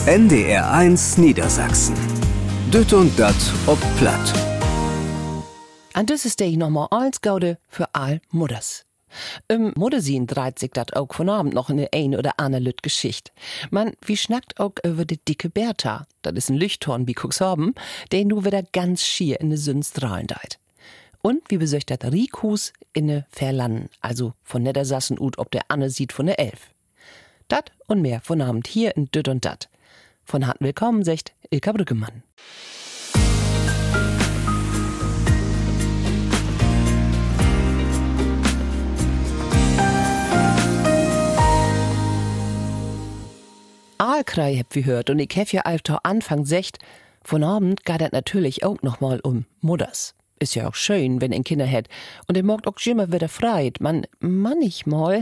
NDR1 Niedersachsen. Düt und dat ob Platt. Und das ist der nochmal als Gaude für all Mutters. Muttersien dreht sich dat auch von Abend noch in der ein oder andere Lüt Geschichte. Man, wie schnackt auch über die dicke Bertha. Das ist ein Leuchtturm wie Cuxhaven, der nu wieder ganz schier in de Sünstrahlen deit. Und wie besöcht dat Riekhus in de Verlannen, also von Niedersassen ut ob der Anne sieht von der Elf. Dat und mehr von Abend hier in Düt und Dat. Von harten Willkommen, sagt Ilka Brückemann. Aalkrei habt wir hört und ich hab ja einfach Anfang secht, von Abend geht das natürlich auch noch mal um Mutters. Ist ja auch schön, wenn ein Kinder hat und er mag auch immer wieder freit. Manchmal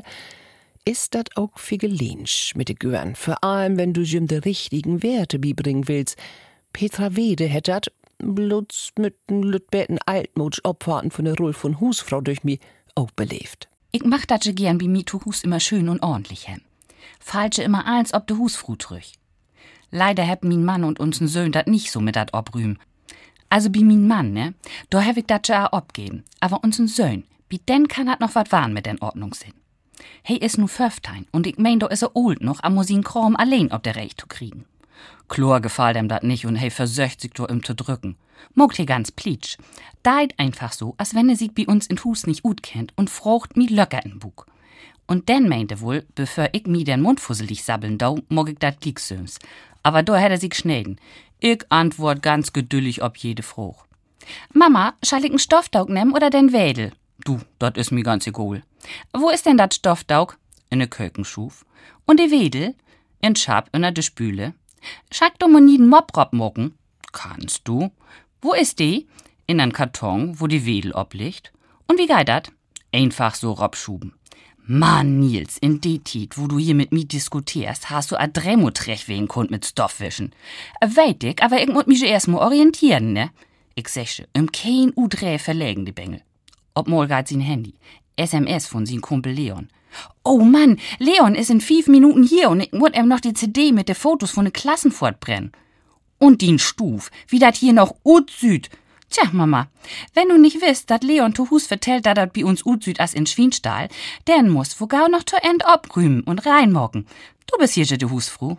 ist das auch viel gelinsch mit de Gören, vor allem wenn du jim de richtigen Werte beibringen willst. Petra Wede hätt dat bloß mit n Lütbeten Altmutsch Opfahrten von der Rolf von Husfrau durch mi auch belebt. Ich mach dat gern wie mi tu Hus immer schön und ordentlich hem. Falsche immer als ob de Husfru trüch. Leider heb min Mann und uns'n Söhn dat nicht so mit dat obrühm. Also bi min Mann, ne, da hab ich dat ja abgeben. Aber uns'n Söhn, bi den kann dat noch wat wahren mit den Ordnungssinn. Hey is nu 15 und ich mein, da is er old noch, am Musin Kram allein ob der Recht zu kriegen. Chlor gefall dem dat nicht und hey versöcht sich do ihm zu drücken. Mogt he ganz plitsch. Deit einfach so, als wenn er sich bi uns in Hus nicht gut kennt und frocht mi löcker in Bug. Und den meinte wohl, bevor ich mi den Mund fusselig sabbeln dau, mag ich dat Glieksöms. Aber da hätt er sich schneiden. Ich antwort ganz geduldig ob jede Frucht. Mama, schall ich n Stoffdaug nehmen oder den Wädel? Du, dat is mi ganz egal. Wo ist denn dat Stoffdaug? In de Kökenschuf. Und de Wedel? In Schab in de Spüle. Schack du mo nie den Moprop mocken? Kannst du. Wo ist die? In en Karton, wo die Wedel obliegt. Und wie geht dat? Einfach so robschuben. Mann, Nils, in de Tit, wo du hier mit mir diskutierst, hast du a Dremutrecht wegen Kund mit Stoffwischen. Weit ich, aber ich muss mich erst mal orientieren, ne? Ich säche, kein U3 verlegen die Bengel. Ob mal geht sein Handy. SMS von sin Kumpel Leon. Oh Mann, Leon ist in 5 Minuten hier und ich muss ihm noch die CD mit de Fotos von de Klassen fortbrennen. Und den Stuf, wie dat hier noch Ut-Süd. Tja, Mama, wenn du nicht wisst, dat Leon to Hus vertellt, dat bi uns Ut-Süd as in Schwienstahl, dann muss wo gau noch to End obrühmen und reinmocken. Du bist hier de Husfru.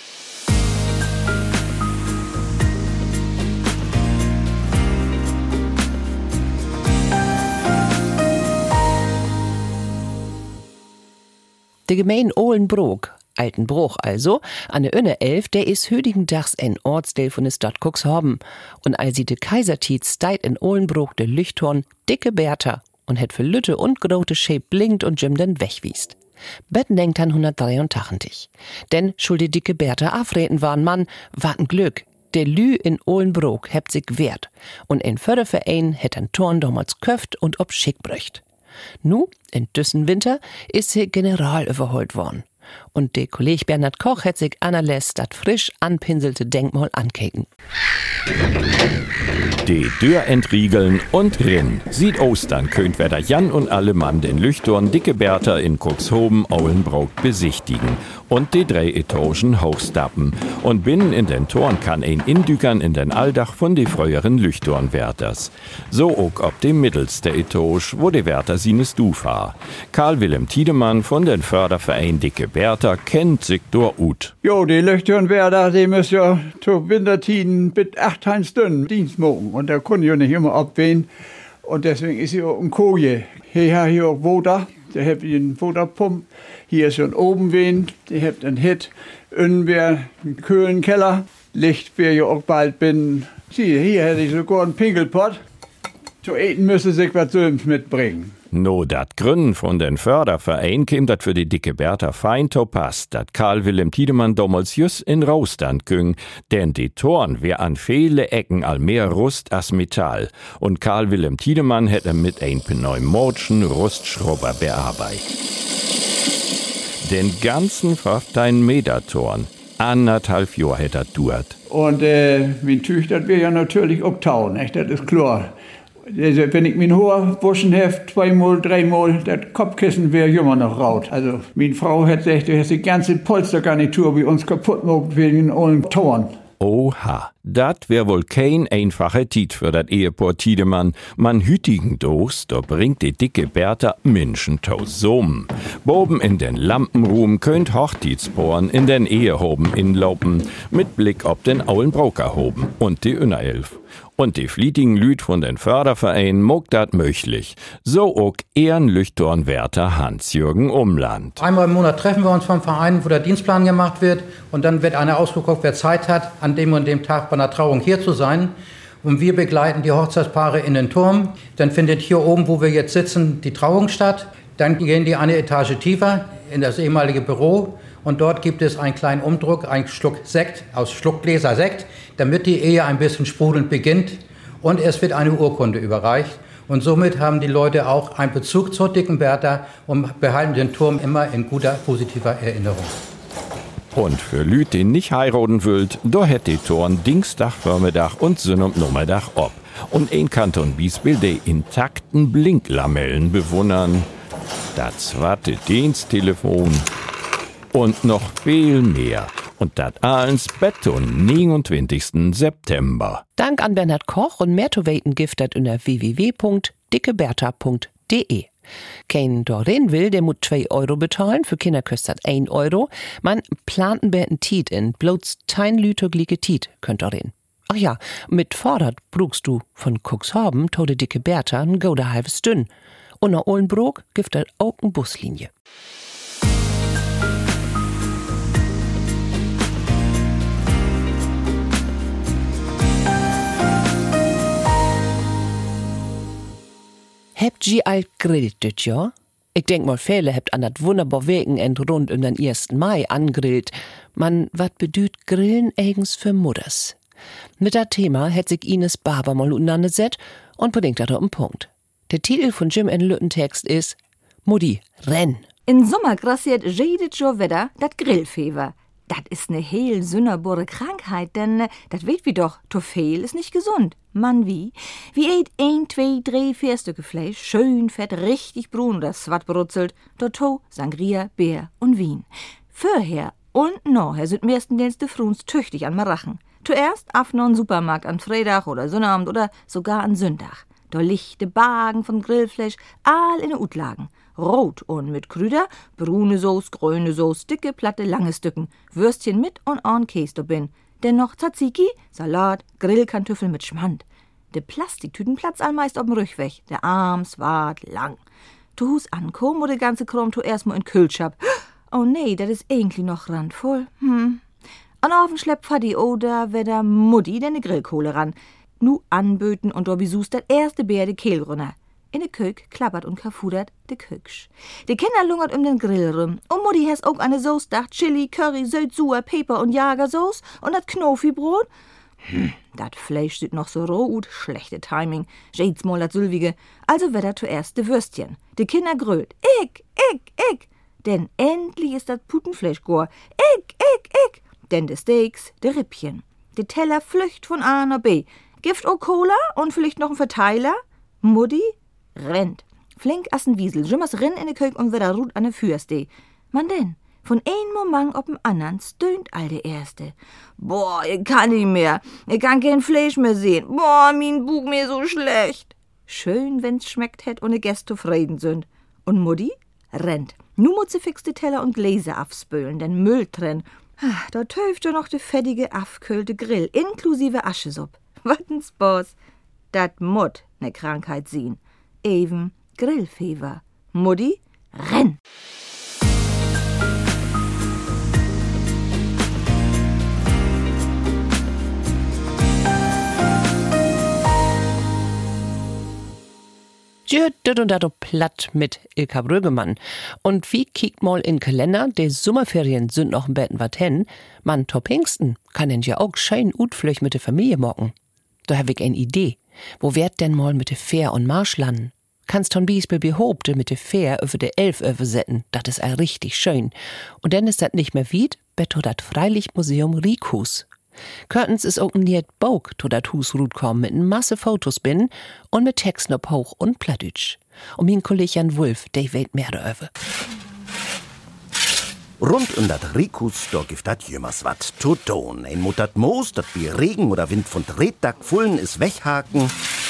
De Gemein Ohlenbrook, Altenbruch also, an der Önne 11, der is hüdigendags ein Ortsdeel von der Stadt Cuxhaven. Und als sie de Kaisertiet steit in Ohlenbrook de Leuchtturm dicke Bertha und het für Lütte und grote Scheep blinkt und Jim den wegwiest. Betten denkt an 183. Denn schuld die dicke Bertha afreden waren Mann, warten Glück. Der Lü in Ohlenbrook hebt sich wehrt. Und ein Förderverein het an Torn damals köft und ob Schick brücht. Nu, in düssen Winter, is sie general überholt worden. Und der Kollege Bernhard Koch hat sich anerlässt dat frisch anpinselte Denkmal ankeken. Die Tür entriegeln und rin. Sieht Ostern könnt wer Jan und alle Mann den Leuchtturm dicke Bertha in Cuxhaven Ohlenbrook besichtigen und die 3 Etagen hochstappen. Und binnen in den Toren kann ein indükern in den Alldach von die früheren Leuchtturmwärters. So auch ob dem mittelste Etage, wo die Wärter sine Stuf war. Karl Willem Tiedemann von den Förderverein dicke Bertha kennt sich dort ut. Jo, die Leuchtturmwärter, die müssen ja zu Wintertiden mit 8 Stunden Dienst machen. Und da können ja nicht immer abwählen. Und deswegen ist hier auch ein Koje. Hier auch Woder. Der hat einen Woderpump. Hier ist schon oben wen. Der hat einen Hit. Innen wäre ein Köhlenkeller. Licht wäre ja auch bald bin. Sieh, hier hätte ich sogar einen Pinkelpott. Zu eten müsste sich was Söms mitbringen. No, dat Gründen von den Förderverein käm dat für die dicke Bertha fein to passt, dat Karl Willem Tiedemann damals just in Raustand güng, denn die Toren wär an viele Ecken all mehr Rust as Metall und Karl Willem Tiedemann hätte mit ein pneumotischen Rustschrubber bearbeitet. Den ganzen 15 Meter Toren, 1,5 Jahr hätte er duert. Und mein Tüch, das wär ja natürlich obtauen, echt, das ist klar. Also, wenn ich mein Haar waschen habe, 2-mal, 3-mal, das Kopfkissen wäre immer noch raut. Also, meine Frau hat gesagt, du hast die ganze Polstergarnitur bei uns kaputt gemacht wegen allen Toren. Oha, dat wär wohl kein einfacher Tiet für dat Ehepaar Tiedemann. Man hütigen Dos, da bringt die dicke Bertha Menschentaus Summen. Boben in den Lampenruhm könnt Hochzeitspaaren in den Ehehoben inlaufen, mit Blick auf den Aulenbrokerhoben und die Unnerelf. Und die flietigen Lüd von den Fördervereinen mogt dat möglich. So auch Ehrenlüchtornwärter Hans-Jürgen Umland. Einmal im Monat treffen wir uns vom Verein, wo der Dienstplan gemacht wird. Und dann wird einer ausgeguckt, wer Zeit hat, an dem und dem Tag bei einer Trauung hier zu sein. Und wir begleiten die Hochzeitspaare in den Turm. Dann findet hier oben, wo wir jetzt sitzen, die Trauung statt. Dann gehen die eine Etage tiefer in das ehemalige Büro. Und dort gibt es einen kleinen Umdruck, einen Schluck Sekt, aus Schluckgläser Sekt, damit die Ehe ein bisschen sprudelnd beginnt. Und es wird eine Urkunde überreicht. Und somit haben die Leute auch einen Bezug zur dicken Bertha und behalten den Turm immer in guter, positiver Erinnerung. Und für Lüd, die nicht heiraten wollt, da hätt die Toren Dienstag, Vormittag und Sonnabendnachmittag ob. Und ein Kanton Biesbill, die intakten Blinklamellen bewundern. Das zweite Diensttelefon. Und noch viel mehr. Und das alles bis zum 29. September. Dank an Bernhard Koch und mehr zu weiten giftet unter www.dickebertha.de. Kein dorthin will, der muss 2 Euro bezahlen, für Kinder kostet 1 Euro. Man plant ein bisschen Tiet in, bloß tein lütogliche Tiet könnt dorthin. Ach ja, mit Vorrat brugst du von Cuxhaven to de dicke Bertha ein gute halbe Stünd. Und nach Ohlenbrook gibt es auch eine Buslinie. Habt ihr alt grillt dit Jahr? Ich denk mal, viele habt an dat wunderbar Weekend rund um den 1. Mai angrillt. Man, wat bedüht Grillen eigens für Mutters? Mit dat Thema hätt sich Ines Barber mal untersetzt und bringt dat auf den Punkt. Der Titel von Jim en Lütten Text ist Mutti, renn! In Sommer grassiert jedes Jahr wieder dat Grillfever. Dat is ne heel sünderbare Krankheit, denn dat weet wie doch, to viel ist nicht gesund. Mann wie eet 1, 2, 3, 4 Stücke Fleisch, schön fett, richtig brun, das wat brutzelt, to Sangria, Bier und Wien. Vorher und nachher sind meistens de Fruns tüchtig an Marachen. Zuerst auf noch Supermarkt an Freitag oder Sonnabend oder sogar an Sonntag. Da lichte Bagen von Grillfleisch, all in de Utlagen. Rot und mit Krüder, brune Soße, grüne Soße, dicke, platte, lange Stücken, Würstchen mit und an Käse dabei. Dennoch Tzatziki, Salat, Grillkartoffeln mit Schmand. De Plastiktüten platz allmeist auf dem Rückweg, der Arms wart lang. Tu Hus ankommen oder ganze Kram tu erstmal in Kühlschab. Oh nee, das is eigentlich noch randvoll. An Ofen schleppt Fadi oder weder Mutti denn de Grillkohle ran. Nu anböten und do besuchst dat erste Bär de Kehl runter. In de Kök klappert und kafudert de Köksch. De Kinder lungert den Grill rum. Und Mutti has auch eine Soße dacht, Chili, Curry, Süß-Sauer, Peper und Jagersoße und dat Knofi-Brot. Dat Fleisch sieht noch so roh ut, schlechte Timing. Jedes Mal dat Sülwige. Also wird er zuerst de Würstchen. De Kinder grölt. Ich. Denn endlich ist dat Putenfleisch gor. Ich. Denn de Steaks, de Rippchen. De Teller flücht von A nach B. Gift o Cola und vielleicht noch ein Verteiler. Mutti rennt. Flink assen Wiesel, jimmers rinn in de Kök und wieder ruht an de Fürste. Man denn, von ein Moment auf den anderen stöhnt all der Erste. Boah, ich kann nicht mehr. Ich kann kein Fleisch mehr sehen. Boah, mein Bug mir so schlecht. Schön, wenn's schmeckt hätt und de Gäste zufrieden sind. Und Mutti rennt. Nu muss sie fix de Teller und Gläser afspölen, den Müll trenn. Da töft ja noch de fettige, afköhlte Grill, inklusive Aschesupp. Wat'n Spaß. Dat mut ne Krankheit sehen. Even Grillfever. Mutti, renn! Dit und dat platt mit Ilka Brüggemann. Und wie kiekt mal in Kalender, de Sommerferien sind noch ein Betten wat hen. Man, to Pfingsten kann denn ja auch schön Utflöch mit der Familie mocken. Da hab ich eine Idee. Wo werd denn mal mit de Fähr und Marsch landen? Kannst ton Biesbel behobte mit de Fähr über de Elf setzen. Dat is all richtig schön. Und dann ist dat nicht mehr wied, betto dat Freilichtmuseum Rikus. Körtens ist auch ein Lied Bog to dat Hus rut kommen mit n Masse Fotos bin und mit Texten op Hoch und Plattdeutsch. Und mein Kollege Jan Wulff, der weet mehr darüber. Rund dat Rikus, da gibt dat jümmers wat zu tun. Ein mut dat Moos, dat wie Regen oder Wind von Reddack fullen is weghaken,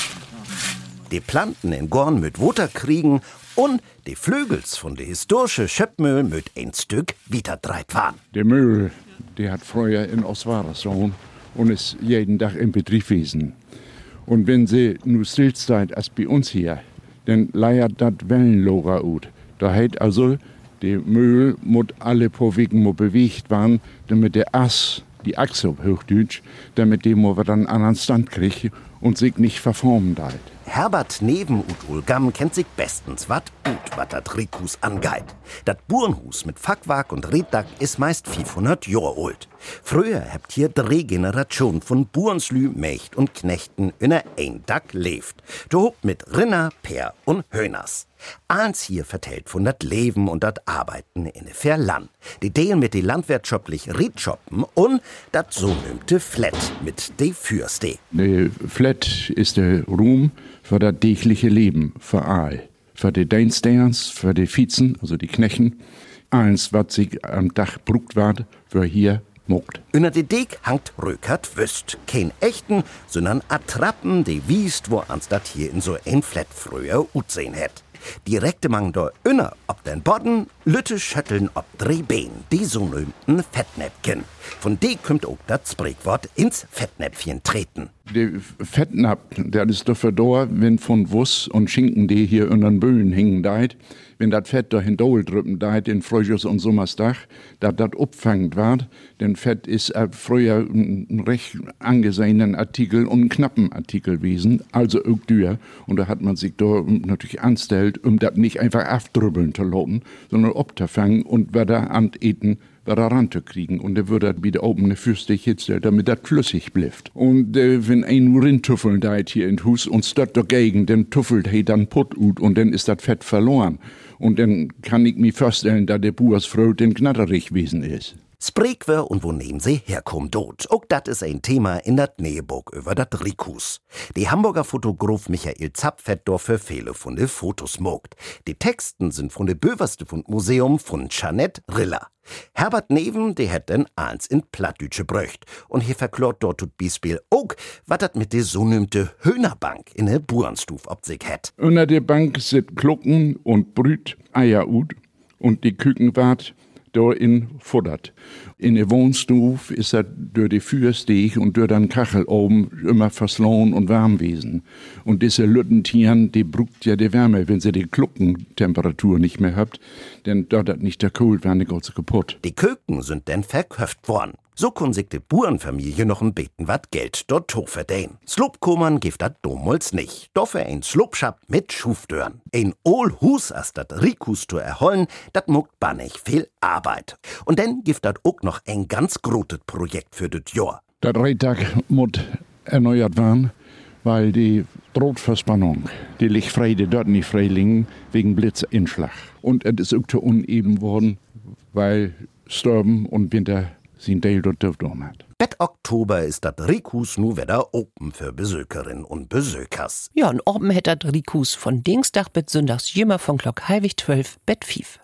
die Planten in Gorn mit Wutter kriegen und die Flügels von de historische Schöppmühl mit ein Stück wieder dreit fahren. Der Müll, der hat früher in Ostwarason und ist jeden Tag im Betrieb gewesen. Und wenn sie nur still seid als bei uns hier, dann leiert dat Wellenloger ut. Da heißt also, der Müll muss alle paar Wegen bewegt werden, damit der Ass, die Achse auf Hochdeutsch, damit die wir dann einen anderen Stand kriegt und sich nicht verformen deit. Herbert Neven ut Ulgam kennt sich bestens wat dat Rikus angeit. Dat Burenhus mit Fackwerk und Reddack ist meist 500 Jahre alt. Früher habt hier 3 Generationen von Burenslü, Mächt und Knechten in ein Dack lebt. Tobt mit Rinner, Per und Höhners. Eins hier vertellt von dat Leben und dat Arbeiten in der Land. Die Deen mit die landwirtschaftlich Redschoppen und dat so nümmte Flat mit de Fürste. Der Flat ist der Ruhm für das tägliche Leben, für all. Für die Dienststehers, für die Vizen, also die Knechten. Eins, was sich am Dach brugt wird, für hier mogt. Unter de Dek hangt Rökert Wüst. Kein echten, sondern Attrappen, die wiest, wo ans dat hier in so ein Flat früher utsehen hätt. Direkte mang da inner ob den Bodden, Lütte schütteln ob 3 Bein, die sogenannten Fettnäpfchen. Von de kommt auch das Sprichwort ins Fettnäpfchen treten. Der Fettnapf, der ist dafür da, wenn von Wuss und Schinken, die hier in den Böen hängen deit, wenn das Fett da hindol drüben deit, in Frühjahrs- und Sommersdach, dass das abfangt wird, denn Fett ist früher ein recht angesehenen Artikel und ein knappen Artikel gewesen, also auch teuer. Und da hat man sich da natürlich angestellt, um das nicht einfach aufdrübbeln zu lassen, sondern abzufangen und wieder aneten, wieder ranzukriegen. Und der würde wieder oben eine Fürste hitzeln, damit das flüssig bleibt. Und wenn ein nur rintuffel deit hier in Hus und statt dagegen, dann tuffelt he dann Pott ut und dann ist das Fett verloren. Und dann kann ich mir vorstellen, dass der Buersfrau den knatterig gewesen ist. Spreekwer und wo nehmen sie herkommen dort. Auch dat is ein Thema in dat Näheburg über dat Rikus. Die Hamburger Fotograf Michael Zapf hat dafür viele von de Fotos mogt. Die Texten sind von de Böverste von Museum von Jeanette Riller. Herbert Neven, der hat denn eins in Plattdütsche bröcht. Und hier verklort dort tut Beispiel auch, wat dat mit de sogenannte Höhnerbank in der Burenstuf ob sich hat. Unter der Bank sit Klucken und Brüt, Eier ut und die Küken wart da in futtert. In der Wohnstuf ist das durch die Fürsteg und durch den Kachel oben immer verslohen und warm gewesen. Und diese Lüttentieren, die brugt ja die Wärme, wenn sie die Kluckentemperatur nicht mehr habt, denn dort hat nicht der Kohl, werden die ganze kaputt. Die Köken sind dann verköpft worden. So kun sich die Burenfamilie noch ein beten wat Geld dort to verdienen. Slupkommern gibt dat damals nicht. Dafür ein Slupschap mit Schufdörn. Ein Ohl-Hus as dat Rikus zu erholen, dat muckt bannig viel Arbeit. Und dann gibt dat auch noch ein ganz grotes Projekt für das Jahr. Das Redtag muss erneuert werden, weil die Drahtverspannung, die liegt frei, die dort nicht frei liegen, wegen Blitzinschlag. Und es ist auch zu uneben worden, weil Stürmen und Winter sind Teil dort hat. Bet Oktober ist dat Rikus nu wieder open für Besökerinnen und Besökers. Ja, und oben hätt dat Rikus von Dienstag bis Sonntags jümmer von Glock halbig 12 bet 5.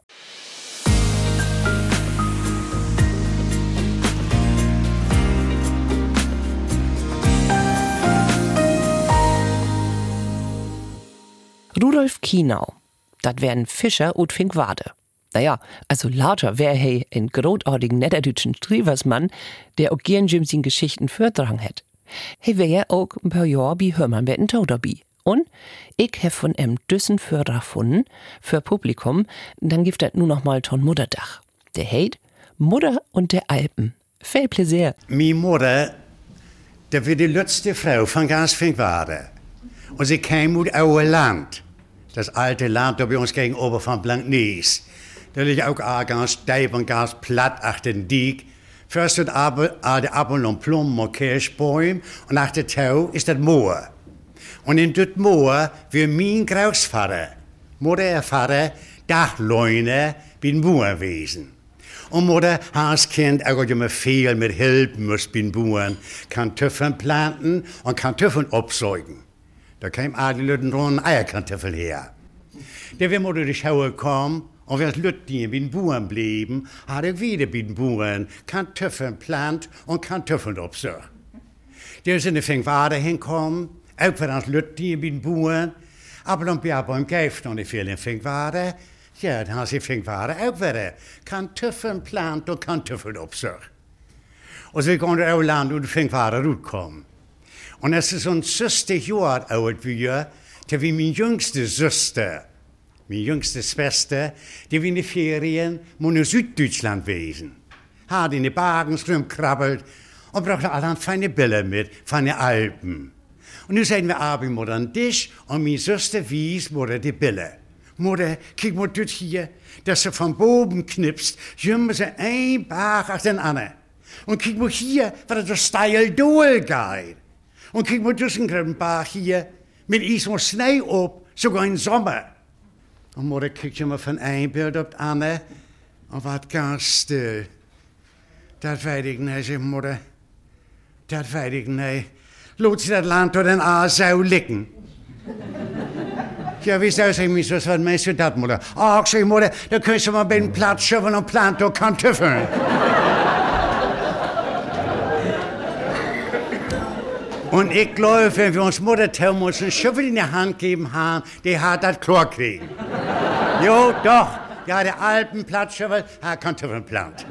Rudolf Kienau, dat wären Fischer und Finkwade. Naja, also lauter wär he ein großartigen niederdütschen Strieversmann, der auch gern sin Geschichten vortragen hätt. He wär ja auch ein paar Jahr bi Hörmann betten Tauderbi. Und ich hef von Düssen Förder gefunden, für Publikum, dann gibt dat nur noch mal ton Mutterdach. Der heit Mutter und der Alpen. Viel Pläsier. Mi Mutter, der war die letzte Frau von ganz Finkwade. Und sie kam aus oude Land. Das alte Land da bei uns gegenüber von Blanknies. Da liegt auch ganz steif und ganz platt achter den Diek. First wird alte Apfel und Plummen und Kirschbäume und nach der Tau ist das Moor. Und in das Moor wird mein Großvater, Mutter Vater, Dachleune bei den Bauern gewesen. Und Mutter, als Kind, auch immer viel mit helfen muss beim Bauern, Kartoffeln planten und Kartoffeln absäugen. Da kamen alle Leute ran Eierkartoffeln her. Da wir Mutter die Schauer kam, und wir als Leute, die bei den Bauern blieben, hat ich wieder bei den Bauern Kartoffeln plant und Kartoffeln absäugen. Da sind die Fingwade hingekommen, auch für als Leute, die bei den Bauern, aber dann bin ich beim Geist noch nicht viel in Fingwade. Ja, dann hast du Fingwade auch wieder Kartoffeln plant und Kartoffeln absäugen. Und so konnten wir auch Land und Fingwade rauskommen. Und es ist so ein 60 Jahre alt wie da wie meine jüngste Schwester, meine jüngste Schwester, die wie in den Ferien in Süddeutschland gewesen. Hat in die Bergen rumkrabbelt und brachte alle feine Bilder mit von den Alpen. Und nun sagen wir abends Mutter an Tisch und meine Schwester wies Mutter die Bilder. Mutter, guck mal dort hier, dass sie von oben knipst, jümmen sie ein Berg nach den anderen. Und guck mal hier, was das steil durchgeht. Und guck mal durch den Berg hier, mit Eis und Schnee ab, sogar im Sommer. Und Mutter guckt immer von einem Bild auf das andere und war ganz still. Das weiß ich nicht, sagt Mutter. Das weiß ich nicht. Lass sie das Land durch den Aasau licken. Ja, wie soll ich mich so, was meinst du das, Mutter? Ach, sag Mutter, da kannst du mal bei dem Platz schöpfen und plant doch Kartoffeln. Und ich glaube, wenn wir uns Mutter Thomas einen Schöpfen in die Hand geben haben, die hat das klar kriegen. Jo, doch. Ja, der Alpenplatzschöpfer hat Kartoffeln plant.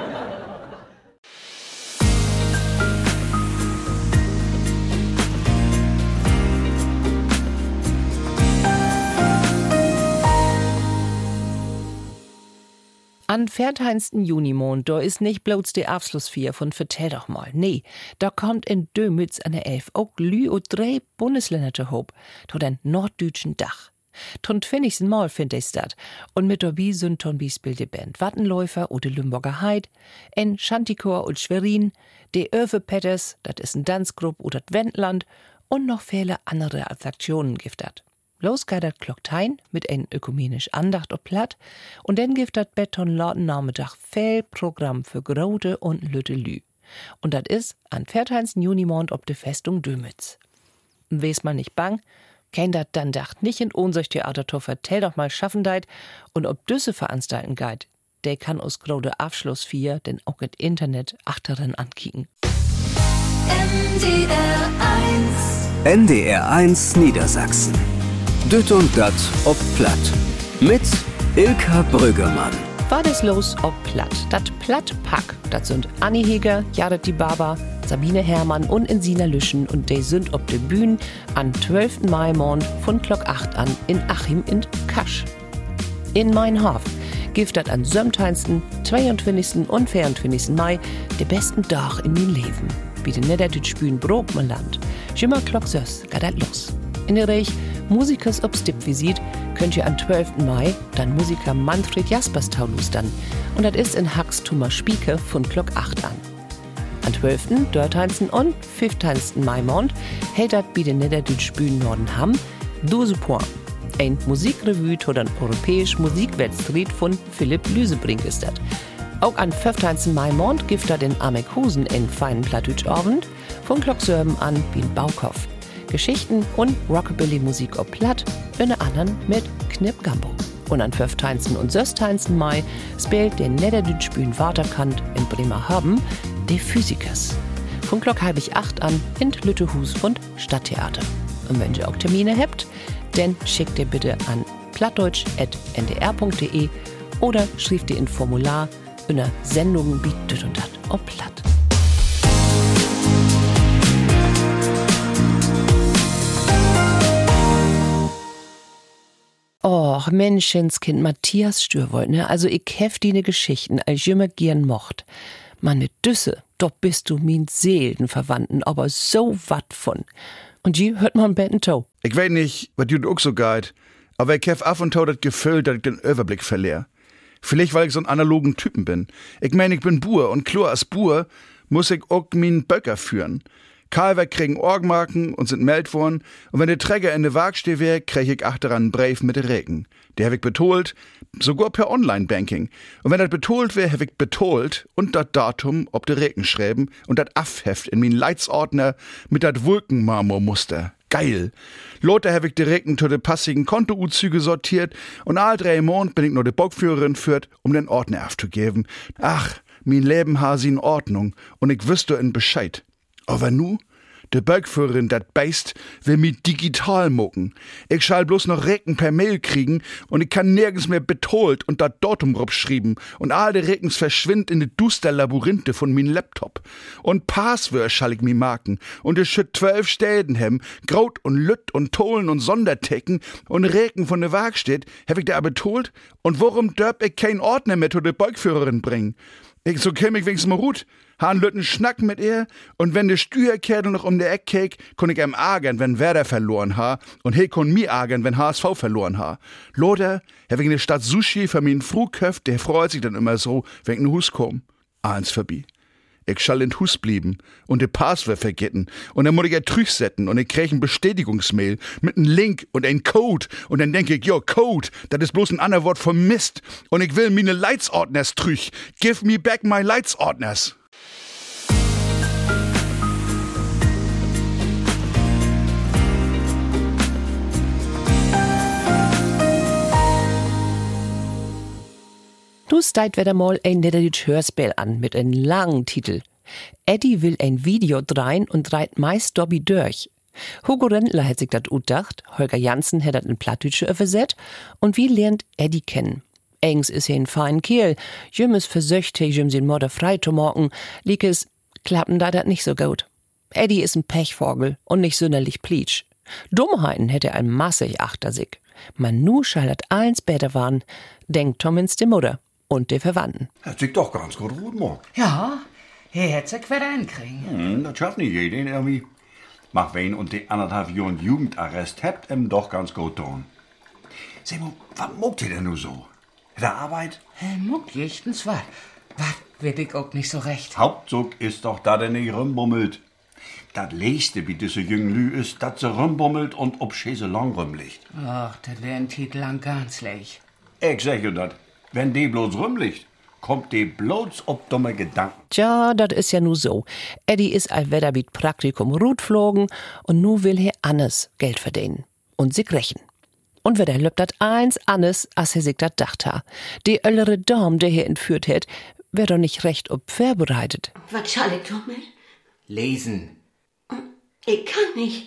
An 14. Junimond, da ist nicht bloß die Abschlussfeier von Vertell doch mal. Nee, da kommt in Dömitz an der 11 auch Lü und 3 Bundesländer zu hob, to den norddeutschen Dach. Ton 20. Mal find ich dat. Und mit dabei sind ton Beispiel die Band Wattenläufer oder Lümburger Heid, en Schantikor und Schwerin, die Öwe Petters, dat is ein Tanzgrupp oder das Wendland und noch viele andere Attraktionen giftet. Los geht dat Glocktein mit ein ökumenisch Andacht op Platt und dann gibt dat Beton lauten Nachmittag viel Programm für Grote und Lütte Lü. Und dat is an 14. Junimond ob de Festung Dömitz. Und wes mal nicht bang, kein dat dann dacht nicht in Ohnsorgtheater to vertell doch mal schaffen deit und ob düsse veranstalten geit, der kann aus Grote Abschluss 4 denn auch im Internet achteren ankicken. NDR 1 Niedersachsen. Düt und dat ob Platt. Mit Ilka Brüggemann. War des los ob Platt. Dat Plattpack, dat sind Anni Heger, Jared die Baba, Sabine Herrmann und Insina Lüschen und die sind ob de Bühne an 12. Mai morgen von Glock 8 an in Achim in Kasch. In Meinhof gibt dat an 17., 22. und 24. Mai de besten Tag in mein Leben. Wie de Niederdütsch Bühne Brokmanland. Schimmer Glock 6 geht dat los. In der Reich Musikers ob Stippvisit könnt ihr am 12. Mai dann Musiker Manfred Jaspers taulustern. Und das ist in Hax Tummer Spieke von Glock 8 an. Am 12., 13. und 15. Mai Mond hält das bei den Niederdütsch Bühnen Nordenham Dose Point. Ein Musikrevue to den europäisch Musikwettstreit von Philipp Lüsebrink ist das. Auch am 15. Mai Mond gibt er den Amekhusen in feinen Plattdeutsch-Abend von Glock 7 an wie in Baukow. Geschichten und Rockabilly-Musik ob Platt, unter anderem mit Knip Gambo. Und am 15. und 16. Mai spielt der Niederdütsch Bühne Waterkant in Bremerhaven die Physikers. Von Glock 7:30 an in Lüttehus und Stadttheater. Und wenn ihr auch Termine habt, dann schickt ihr bitte an plattdeutsch@ndr.de oder schreibt ihr in Formular unter Sendungen bietet und dat ob Platt. Och, Menschenskind Matthias Stürwold, ne? Also ich hef die ne Geschichten, als jümmer gern mocht. Meine Düsse, doch bist du min Seelenverwandten, aber so wat von. Und je hört man Betten Toe. Ich weiß nicht, was du auch so geht, aber ich hef af und tau das Gefühl, dass ich den Überblick verliere. Vielleicht, weil ich so ein analogen Typen bin. Ich mein, ich bin Buhr und klar als Buhr muss ich auch min Böcker führen. Kalver kriegen Orgmarken und sind meldt worden. Und wenn der Träger in der Waagsteh wär, krieg ich achteran einen Brief mit der Reken. Der hab ich betolt, sogar per Online-Banking. Und wenn das betolt wär, hab ich betolt und das Datum ob der Reken schreiben und das Afheft in min Leitsordner mit dat Wolkenmarmormuster. Geil. Lothar hab ich direkt zu de passigen Kontouzüge sortiert und all 3 Monate bin ich nur de Bockführerin führt, um den Ordner aufzugeben. Ach, mein Leben ha sie in Ordnung und ich wüsste in Bescheid. Aber nu? De Bockführerin, dat Beist, will mi digital mucken. Ich schall bloß noch Recken per Mail kriegen und ich kann nirgends mehr betolt und dat Datum schrieben und all de Reckens verschwind in de duster Labyrinthe von min Laptop. Und Passwörter schall ich mi marken und es schütt 12 Städen hem, Graut und Lütt und Tolen und Sondertecken und Recken von de Waagstedt, hab ich da betolt und warum dörp ich kein Ordner mehr zu de Bockführerin bringen? So käm ich wenigstens mal gut. Han Lütten Schnack mit ihr und wenn de Stüerkerl noch um der Eck keek, kon ich ihm ärgern, wenn Werder verloren ha und he kon mi ärgern, wenn HSV verloren ha. Lothar, hab ich in der Stadt Sushi für min Fruhköft, der freut sich dann immer so, wenn ich in Hus komm. Eins vorbei. Ich schall in Hus blieben und de Passwort vergessen und dann muss ich ja trüchsetten und ich krieg ein Bestätigungsmail mit einem Link und ein Code und dann denk ich, jo, Code, das ist bloß ein anderes Wort für Mist und ich will mine Leitsordners trüch. Give me back my Leitsordners. Du steigt wieder mal ein niederdeutsches Hörspiel an mit einem langen Titel. Eddie will ein Video dreien und dreit meist Dobby durch. Hugo Rentler hat sich das utdacht, Holger Janssen hat das in Plattdeutsche übersetzt und wie lernt Eddie kennen. Eigens ist er ein fein Kerl, jüm ist versöchtig, jüm sin Mutter frei zu morgen, lieg es, klappen da dat nicht so gut. Eddie ist ein Pechvogel und nicht sonderlich pleatsch. Dummheiten hätte er massig achter sich. Man nu schall dat eins besser waren, denkt Tommins die Mutter. Und die Verwandten. Hat sich doch ganz gut morgen. Ja, er hätte sich wieder hinkriegen. Das schafft nicht jeder irgendwie. Mach wen und die 1,5 Jahren Jugendarrest habt ihm doch ganz gut tun. Sag mal, was muckt ihr denn nur so? Der Arbeit? Muckt jechtens was. Was wird ich auch nicht so recht. Hauptzug ist doch, da der nicht rumbummelt. Das Leiste, wie diese jungen Lü ist, dass sie rumbummelt und ob Schäse lang rumliegt. Ach, das lernt die lang ganz leicht. Ich sag dir das. Wenn die bloß rumliegt, kommt die bloß ob dumme Gedanken. Tja, das ist ja nu so. Eddie ist allweder mit Praktikum rutflogen und nu will er Annes Geld verdienen und sich rächen. Und wer der löbt dat eins Annes, as er sich dat dacht ha. Die öllere Dame, der hier entführt hat, wär doch nicht recht ob vorbereitet. Was schall ich damit? Lesen. Ich kann nicht.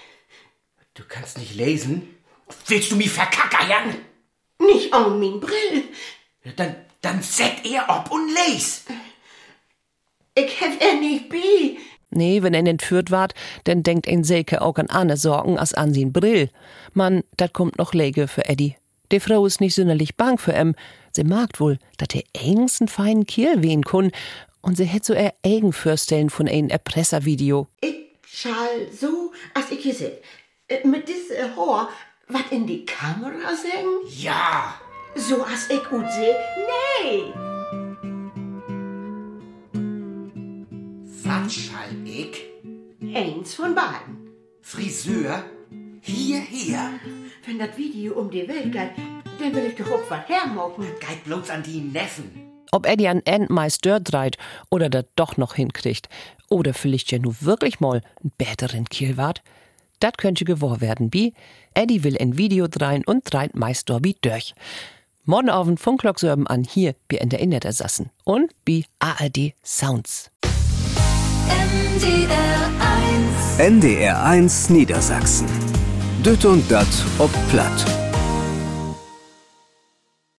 Du kannst nicht lesen? Willst du mich verkackern? Nicht an min Brill. Dann set er ob und les. Ich hab er nicht bi. Nee, wenn er entführt ward, dann denkt ein Selke auch an andere Sorgen als an sin Brill. Mann, dat kommt noch Lege für Eddie. Die Frau ist nicht sonderlich bang für em. Sie mag wohl, dat er eigens einen feinen Kiel wehen kun und sie hätt so eigen vorstellen von ein Erpresservideo. Ich schall so, als ich hier sit, mit dis Haar, wat in die Kamera singen? Ja. So als ich gut seh? Nee. Was schall ich? Eins von beiden. Friseur? Hierher? Wenn das Video um die Welt geht, dann will ich doch auch was hermachen. Geht bloß an die Neffen. Ob Eddie an End meist dort dreit oder das doch noch hinkriegt. Oder vielleicht ja nu wirklich mal einen besseren Kiel wart. Das könnte gewahr werden, wie Eddie will ein Video dreien und dreit meist Dobby durch. Morgen auf den Funklockserben an hier bei in der Inneter sassen und bei ARD Sounds. NDR 1 Niedersachsen. Düt und dat ob Platt.